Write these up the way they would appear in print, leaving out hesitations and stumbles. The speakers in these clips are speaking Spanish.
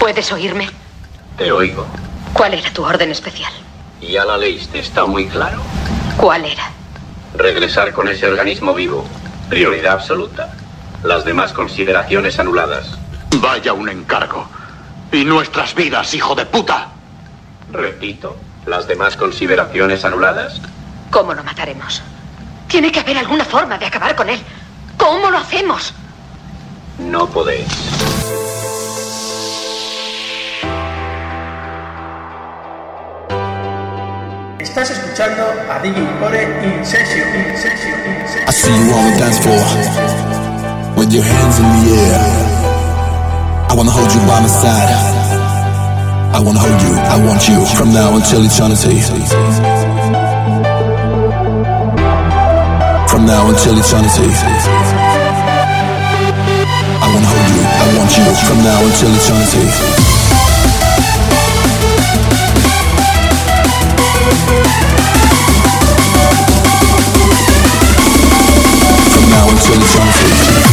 ¿Puedes oírme? Te oigo. ¿Cuál era tu orden especial? Ya la leíste, está muy claro. ¿Cuál era? Regresar con ese organismo vivo. Prioridad absoluta. Las demás consideraciones anuladas. Vaya un encargo. Y nuestras vidas, hijo de puta. Repito, las demás consideraciones anuladas. ¿Cómo lo mataremos? Tiene que haber alguna forma de acabar con él. ¿Cómo lo hacemos? No podéis. Estás escuchando a DJ Core In Session. I see you on the dance floor with your hands in the air. I wanna hold you by my side. I wanna hold you, I want you from now until eternity. From now until eternity. I wanna hold you, I want you from now until eternity. From now until eternity.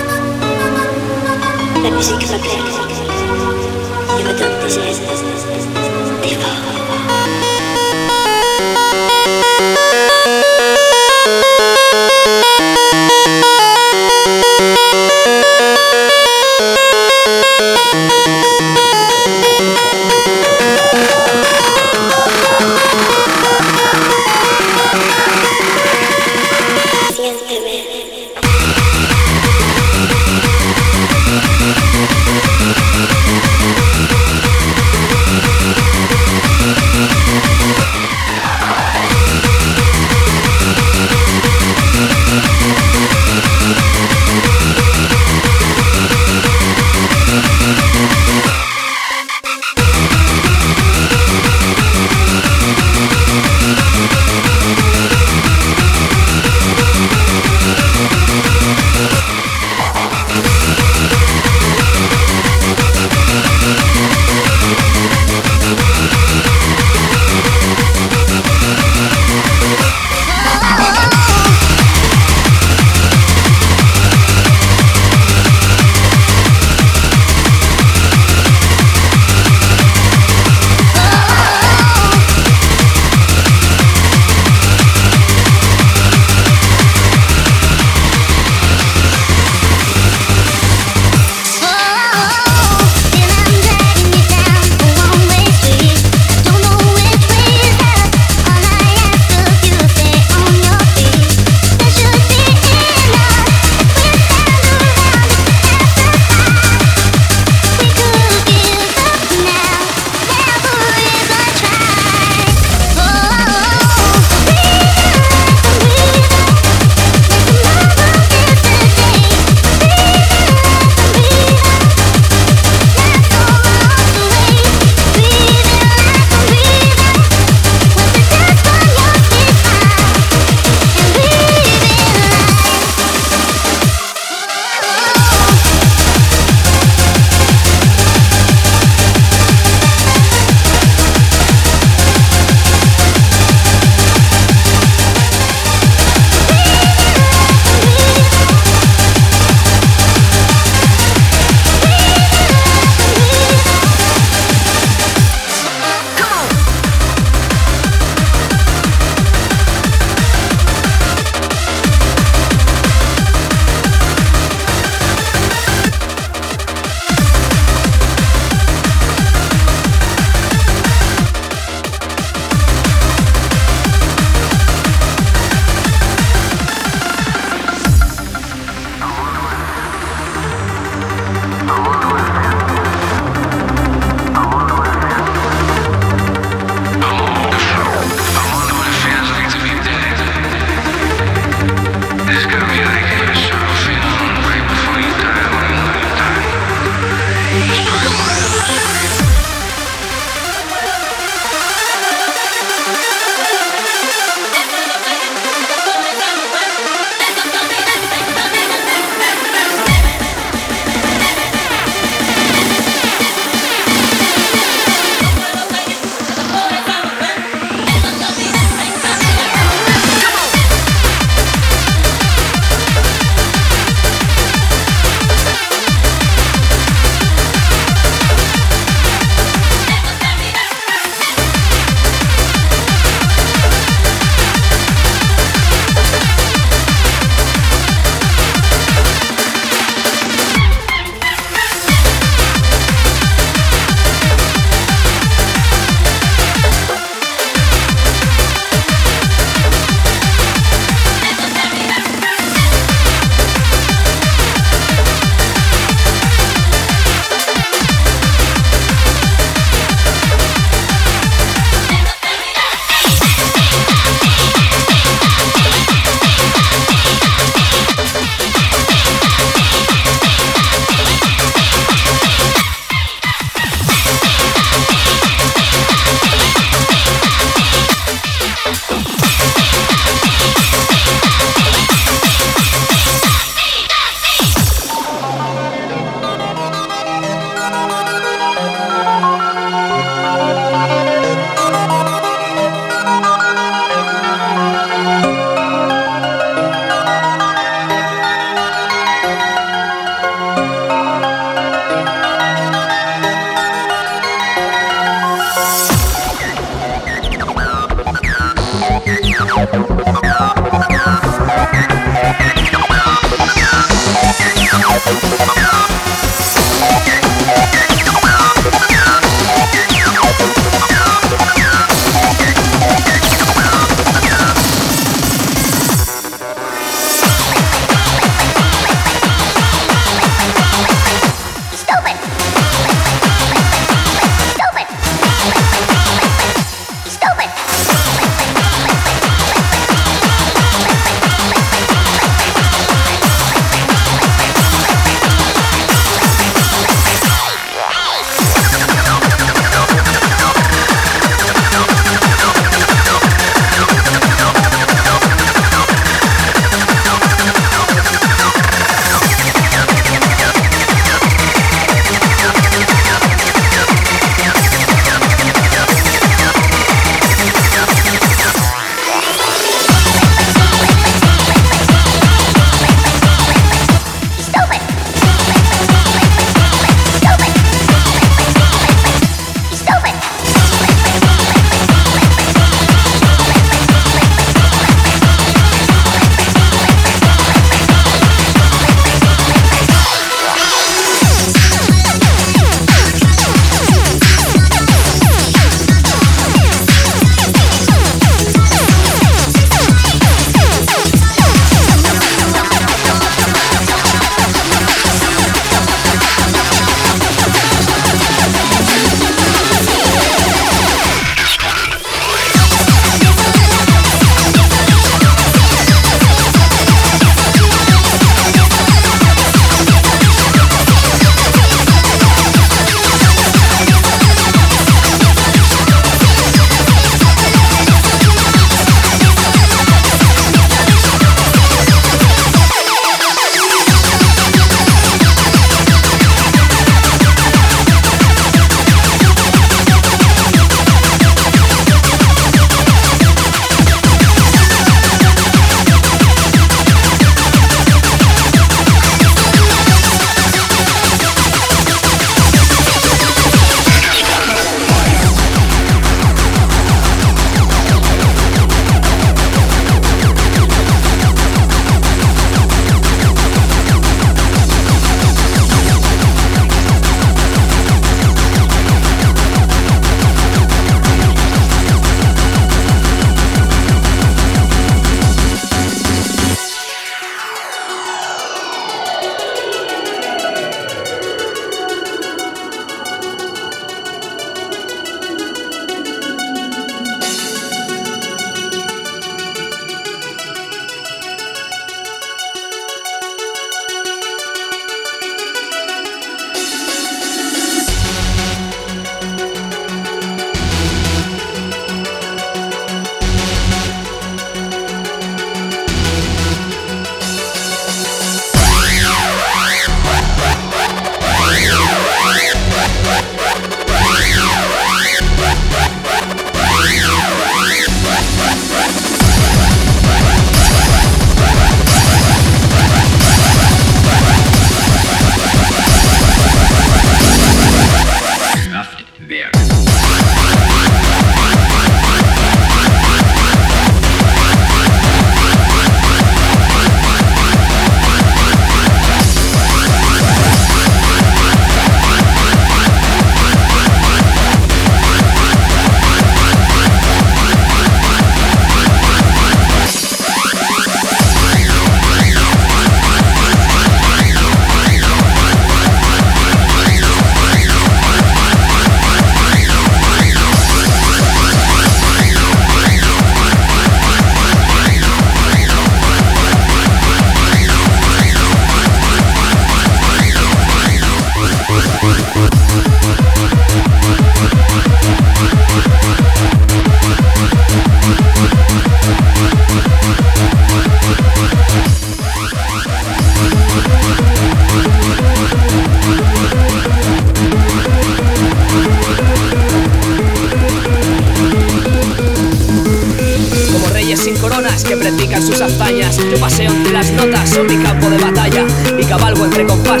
que practican sus hazañas. Yo paseo entre las notas, son mi campo de batalla y cabalgo entre compases de máquina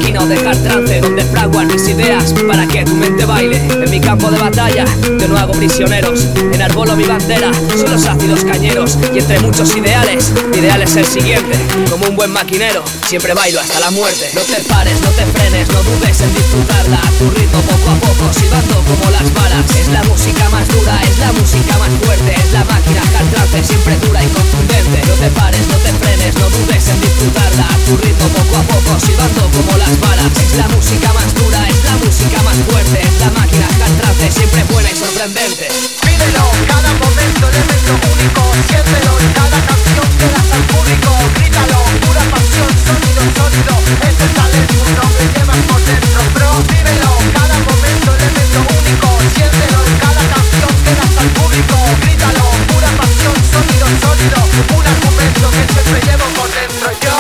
máquina o dejar trance donde fraguan mis ideas para que tu mente baile. En mi campo de batalla yo no hago prisioneros, enarbolo mi bandera, son los ácidos cañeros. Y entre muchos ideales, mi ideal es el siguiente. Como un buen maquinero, siempre bailo hasta la muerte. No te pares, no te frenes, no dudes en disfrutarla. A tu ritmo poco a poco, silbando como las balas. Es la música más dura, es la música más fuerte. Es la máquina que al trance siempre dura y contundente. No te pares, no te frenes, no dudes en disfrutarla. A tu ritmo poco a poco, silbando como las balas. Es la música más dura, es la música más fuerte. Es la máquina que al trance siempre buena y sorprendente. Pídelo, cada momento elemento único. Siéntelo, en cada canción que das al público. Grítalo, pura pasión, sonido sólido. Este talento no me llevas por dentro, bro. Vívelo, cada momento elemento único. Siéntelo, en cada canción que das al público. Grítalo, pura pasión, sonido sólido. Un argumento que siempre llevo por dentro. Yo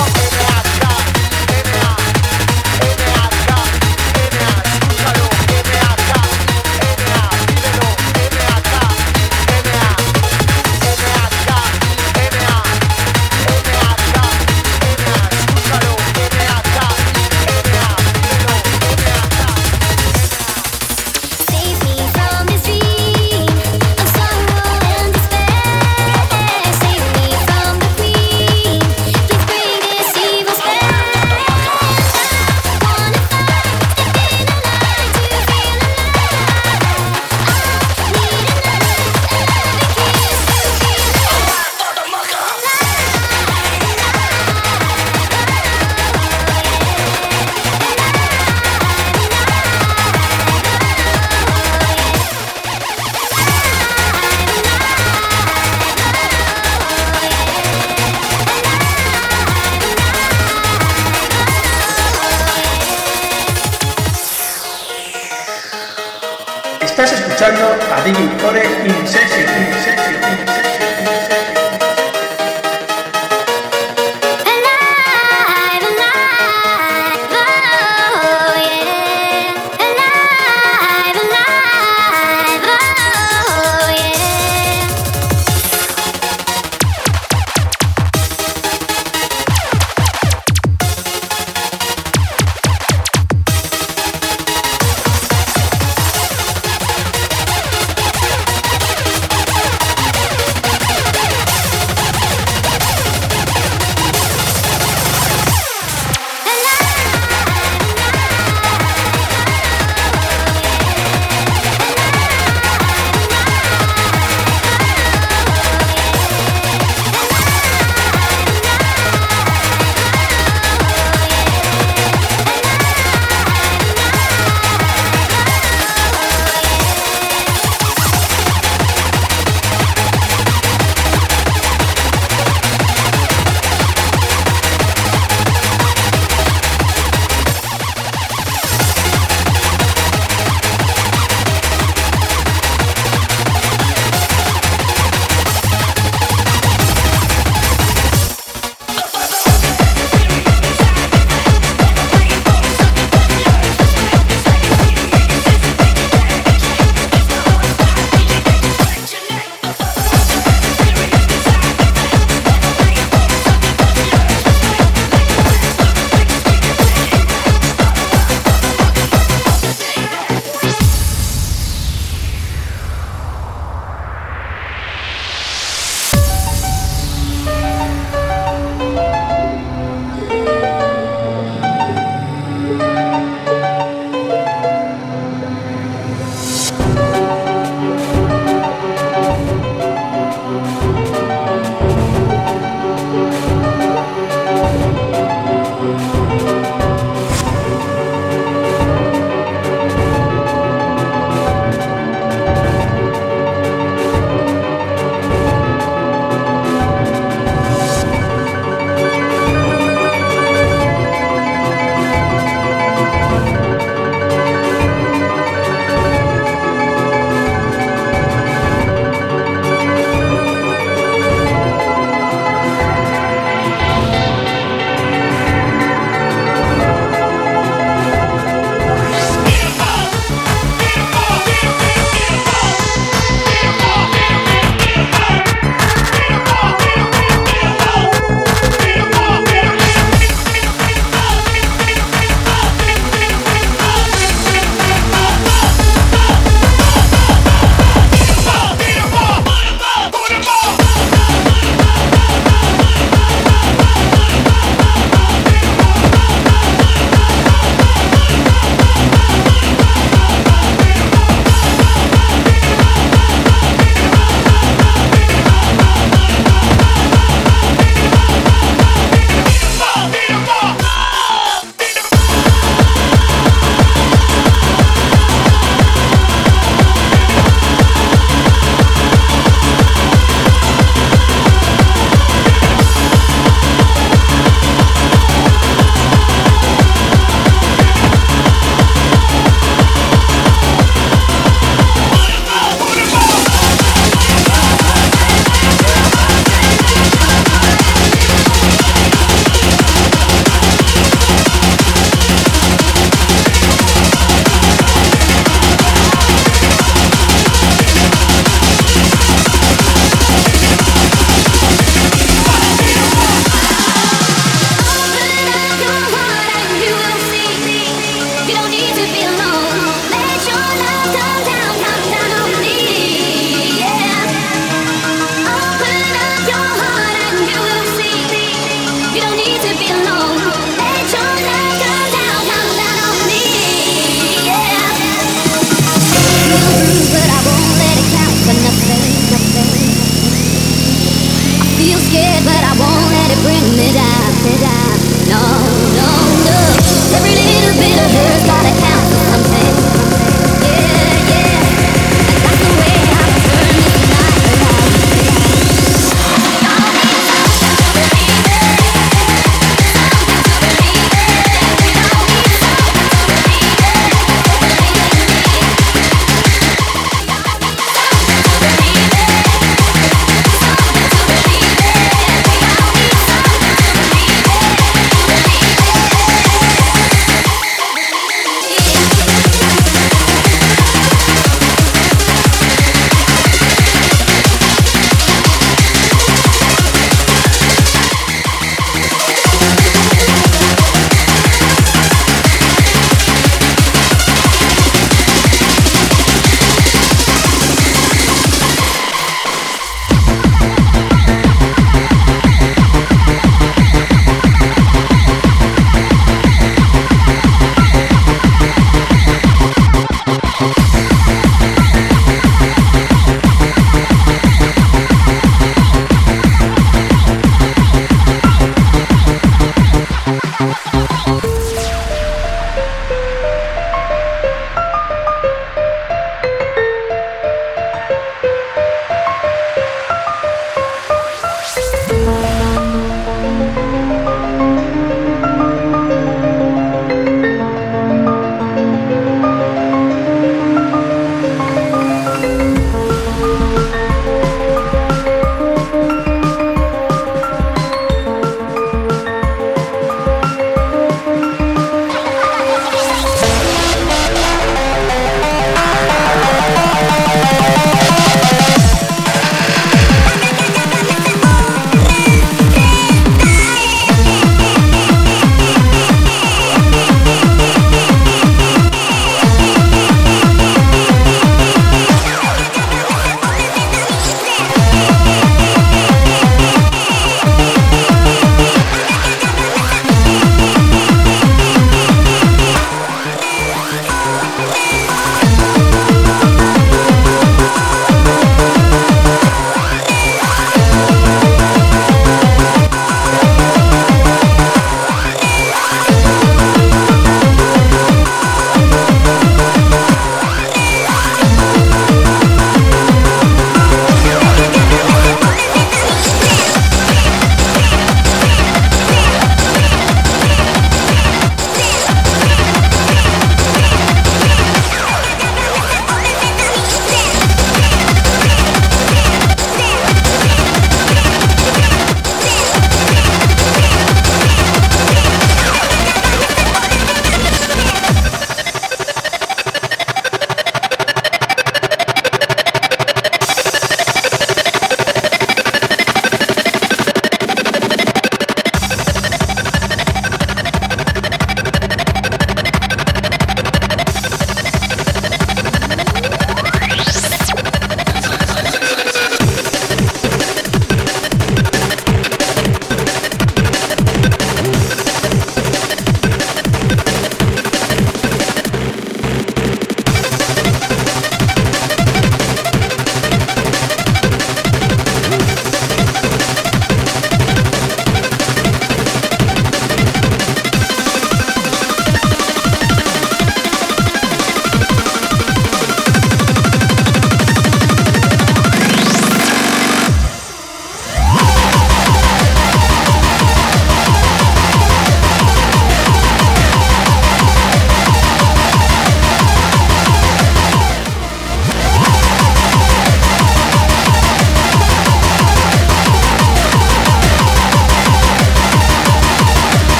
Estás escuchando a DJ Core in Session. Every little bit of her's gotta count for something.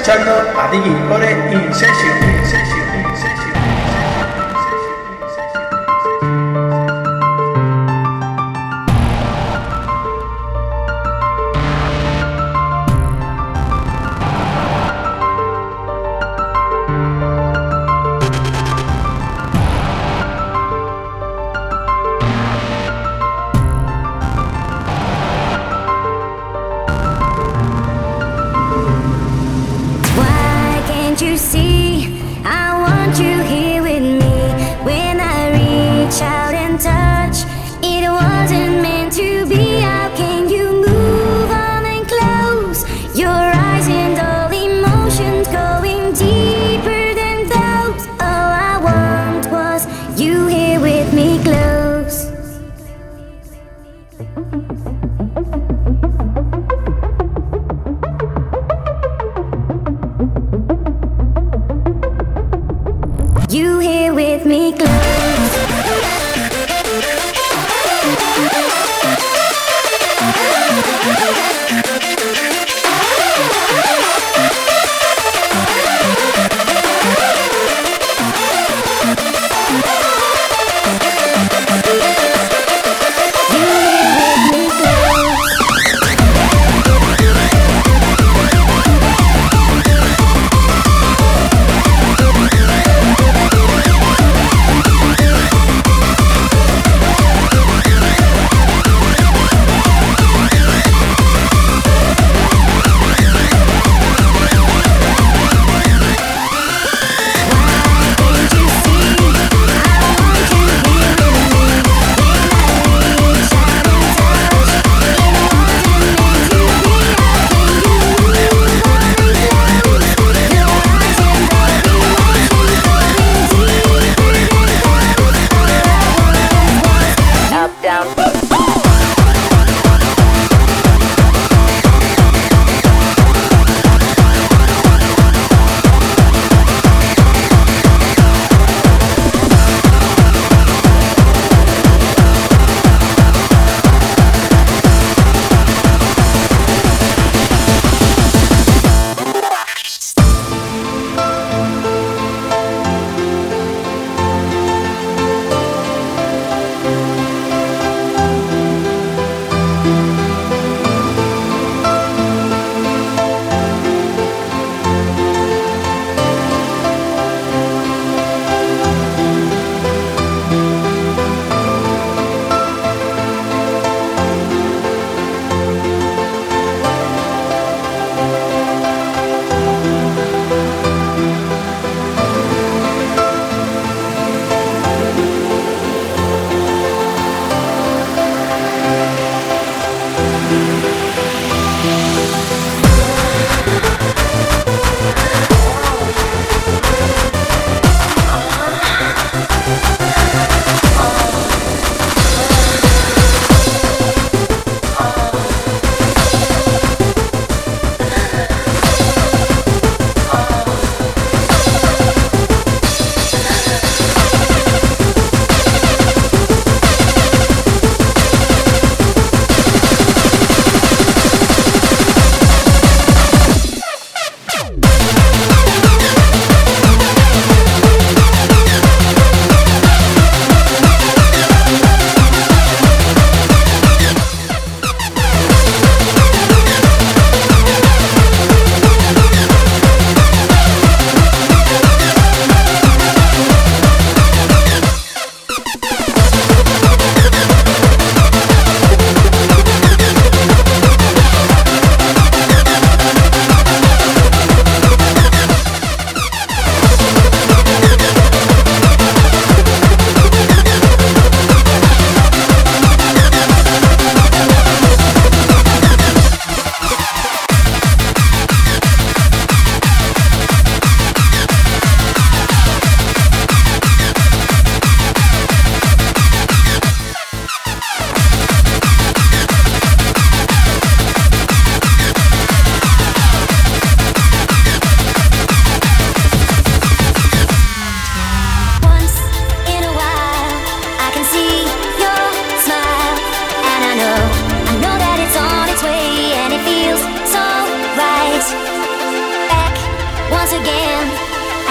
escuchando a DJ Core In Session. You see, I want you here with me. When I reach out and touch, it wasn't meant to be. How can you move on and close your eyes and all emotions going deeper than those? All I want was you here with me close. You here with me close.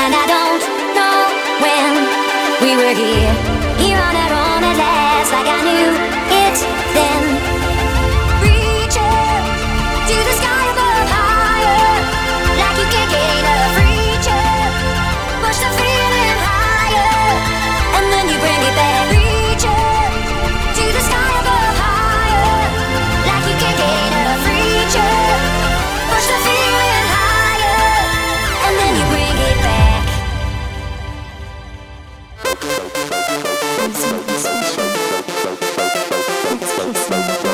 And I don't know when we were here on our own at last, like I knew it then. Reach up to the sky above, higher, like you can't get enough. Reach up, push the feeling higher, and then you bring it back. Reach up to the sky above, higher, like you can't get enough. Reach up, push the feeling higher, and then you bring it back. Something special. Let's kiss and go.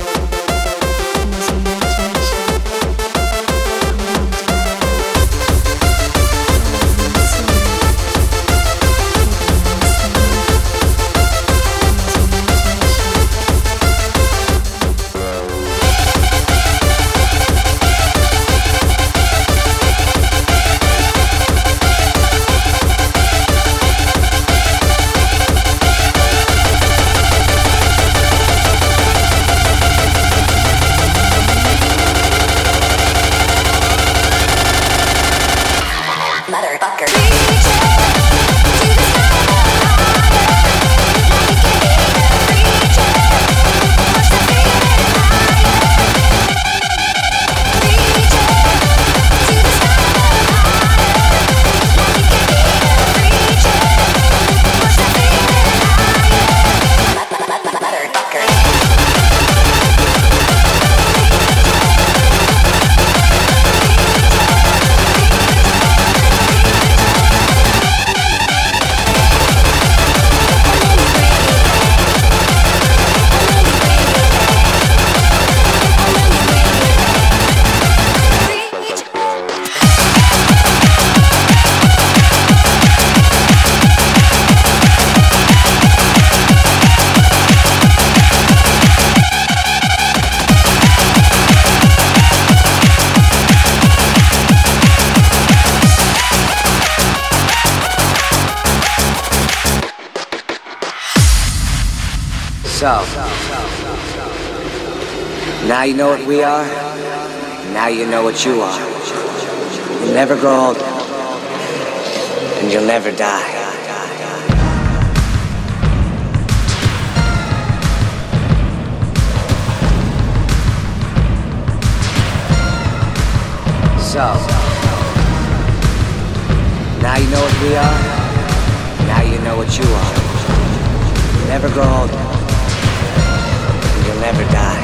So, now you know what we are, now you know what you are. You'll never grow old, and you'll never die. So, now you know what we are, now you know what you are. You'll never grow old, and you'll never die.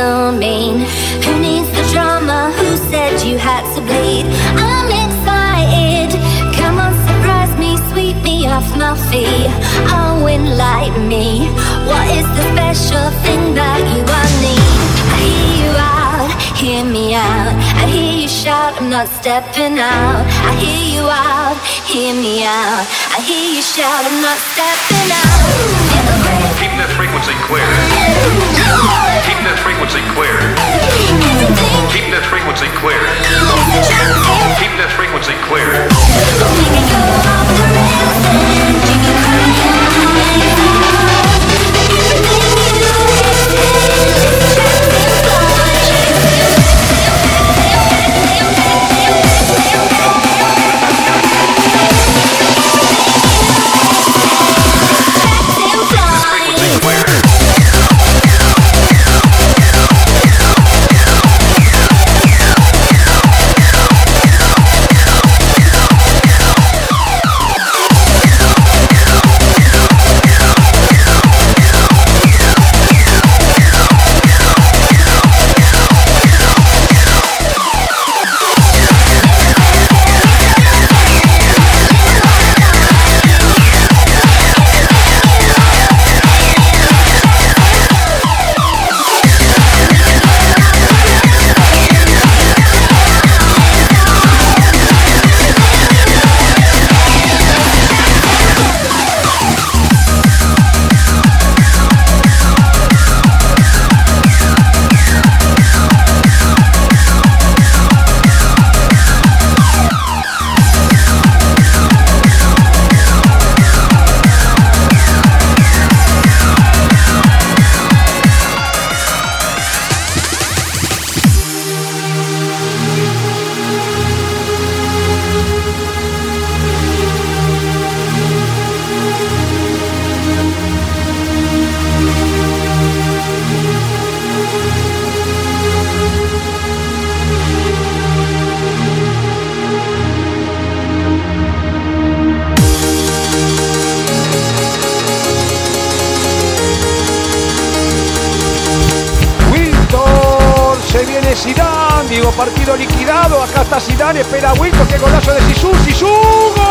don't mean. Who needs the drama? Who said you had to bleed? I'm excited. Come on, surprise me, sweep me off my feet. Oh, enlighten me. What is the special thing that you want need? I hear you out, hear me out. I hear you shout, I'm not stepping out. I hear you out, hear me out. I hear you shout, I'm not stepping out. Keep that frequency clear. Keep that frequency clear. Keep that frequency clear. Keep that frequency clear. Zidane, digo, partido liquidado, acá está Zidane, espera a Wilton, qué golazo de Zizou, ¡Zizou! ¡Gol!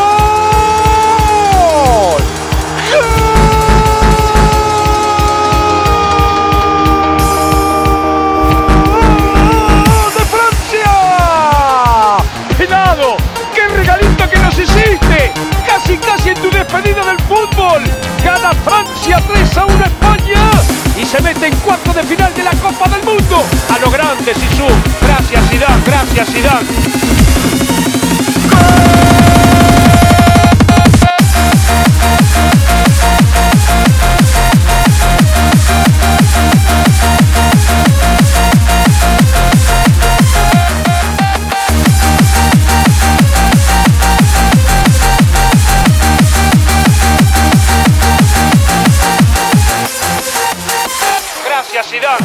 ¡Gol de Francia! ¡Helado! ¡Qué regalito que nos hiciste! Casi en tu despedida del fútbol. Gana Francia 3-1 a España y se mete en cuartos de final de la Copa del Mundo. A lo grande, Zizou. Gracias, Zidane. Gracias, Zidane. Gracias, Zidane.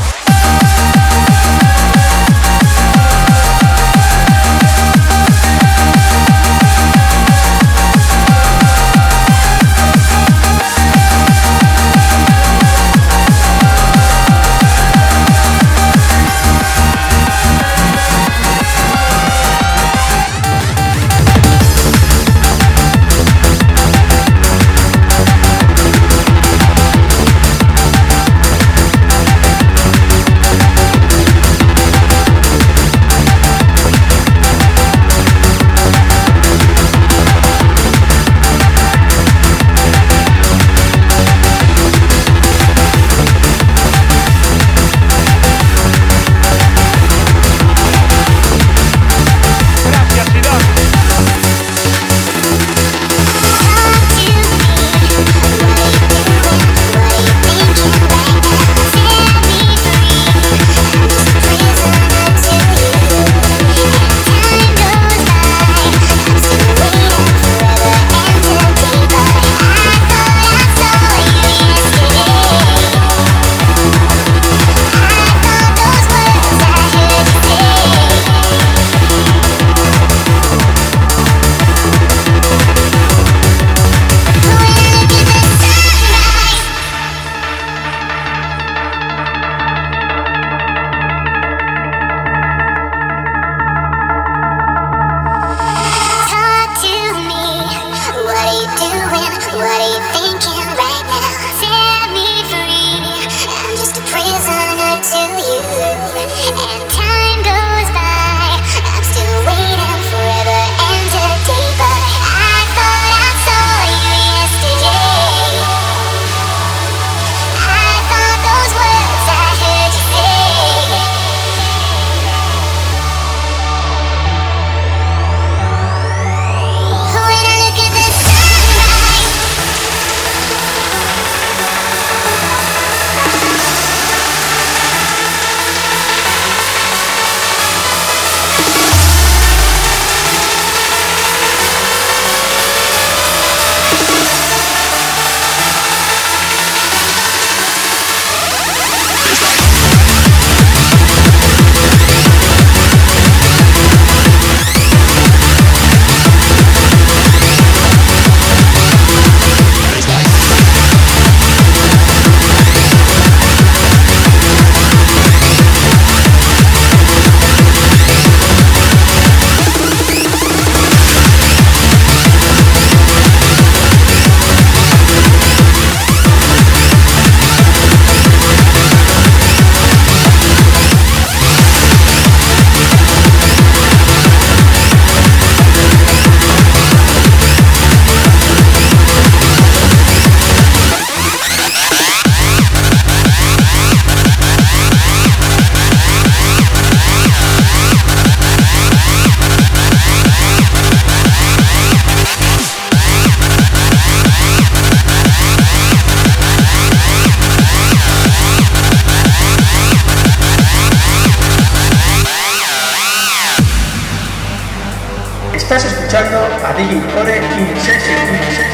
a DJ Core In Session.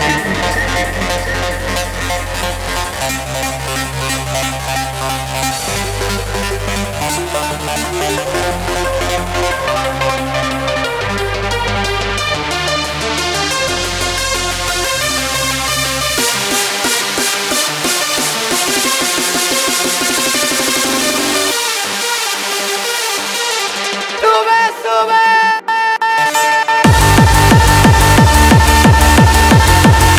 ¡Sube!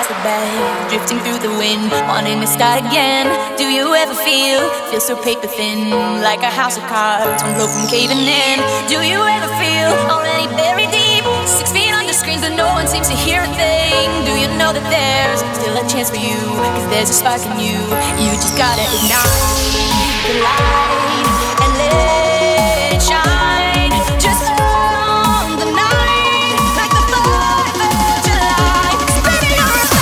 plastic bag, drifting through the wind, wanting to start again. Do you ever feel so paper thin, like a house of cards, one blow from caving in? Do you ever feel already buried deep, 6 feet under screens but no one seems to hear a thing? Do you know that there's still a chance for you, cause there's a spark in you, you just gotta ignite the light and let it shine, just on the night, like the 4th of July. So baby, you're a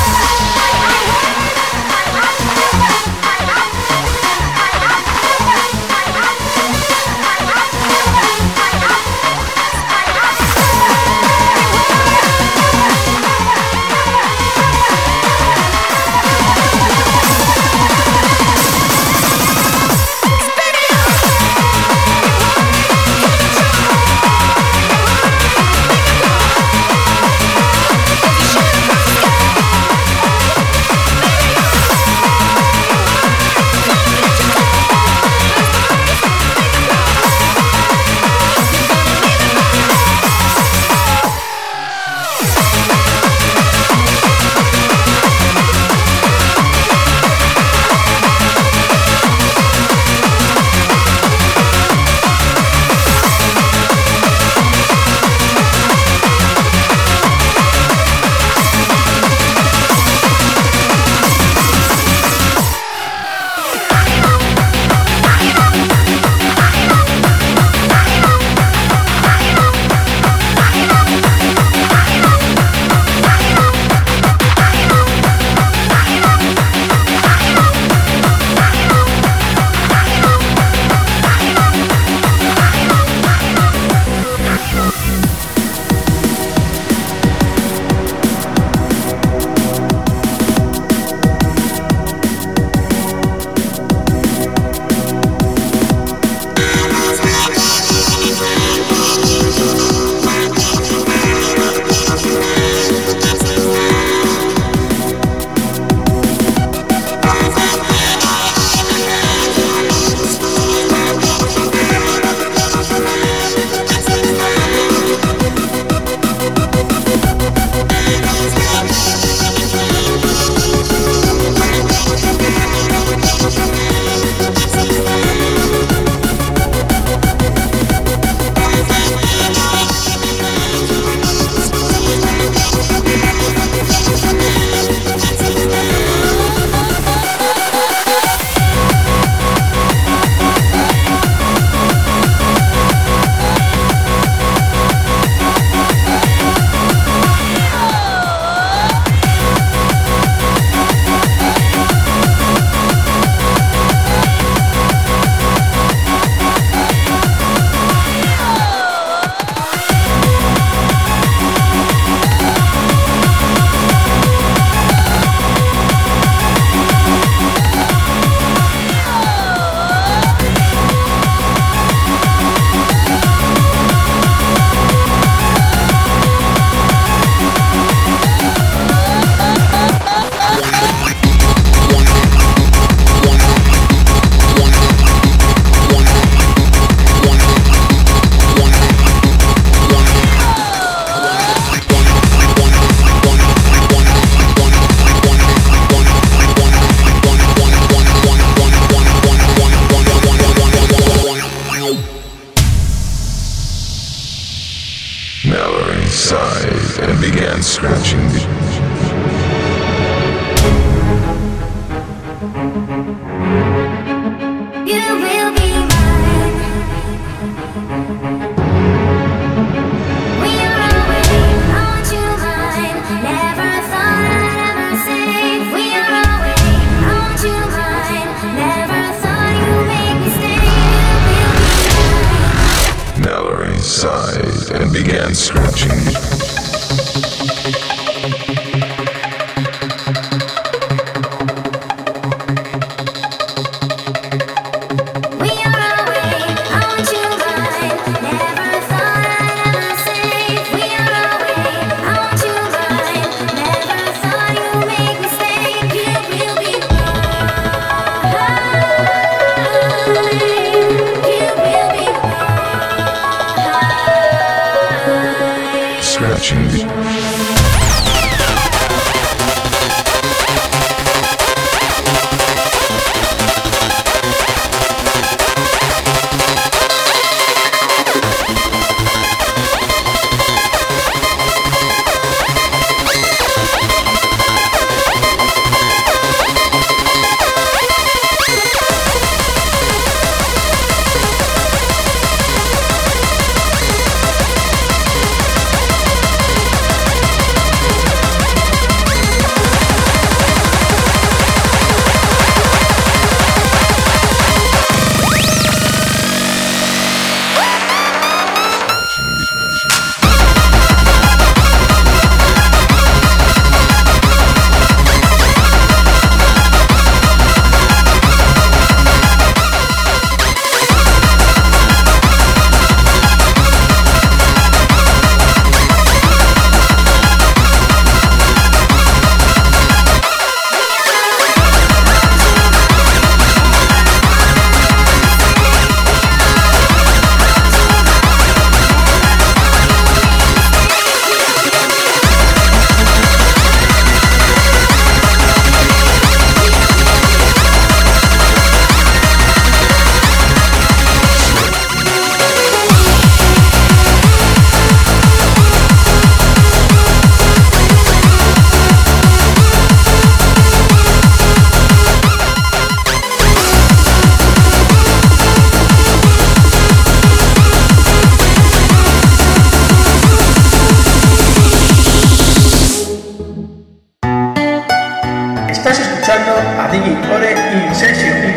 scratching. escuchando a DJ Core In Session.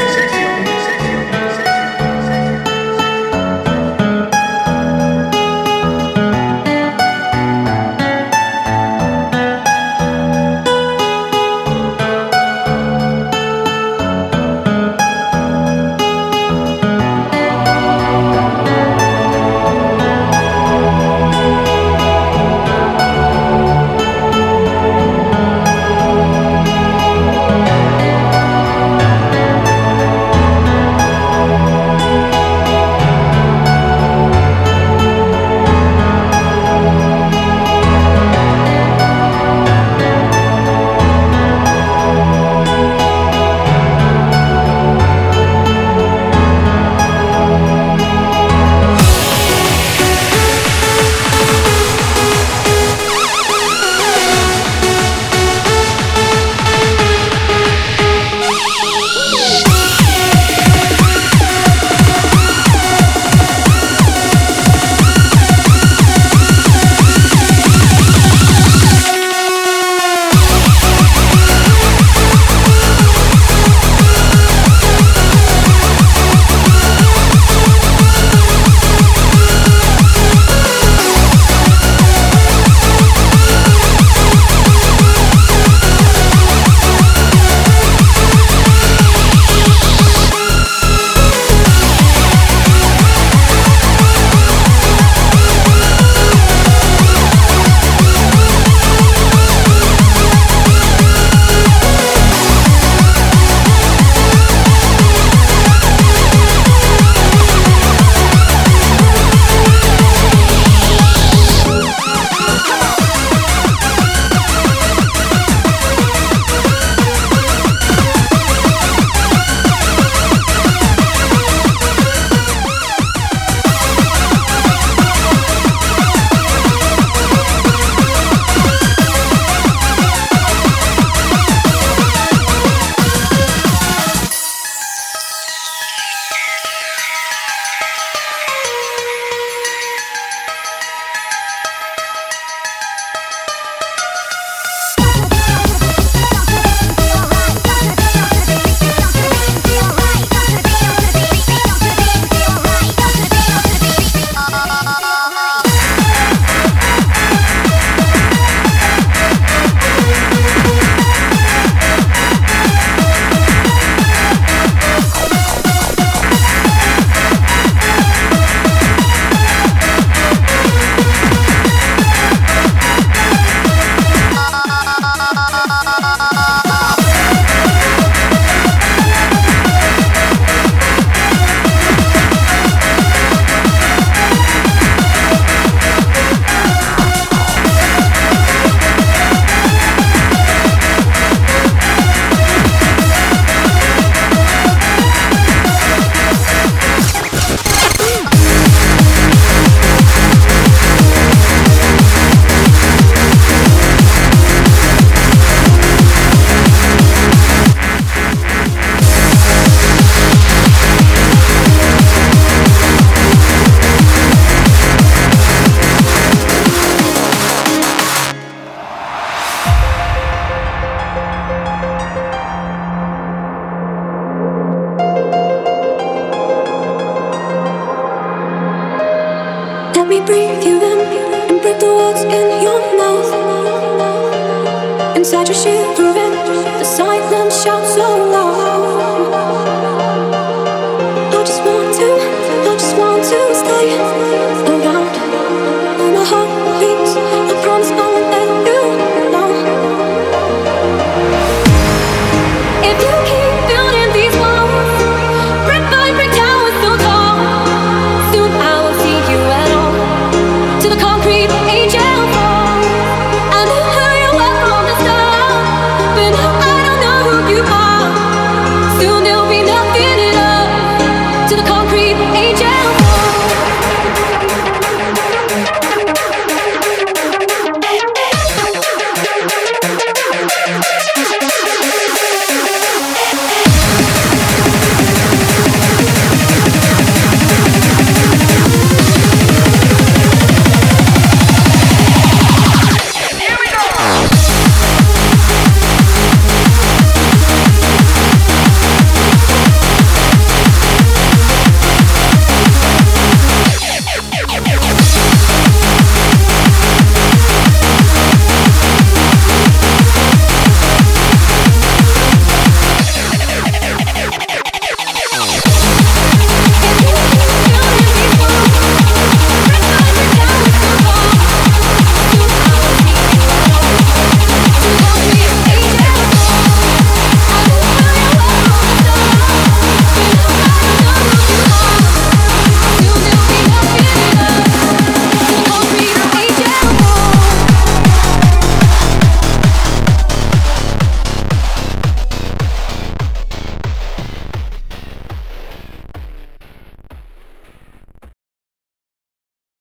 Let me breathe you in and break the walls in your mouth. Inside you're shivering, the silence shouts so loud.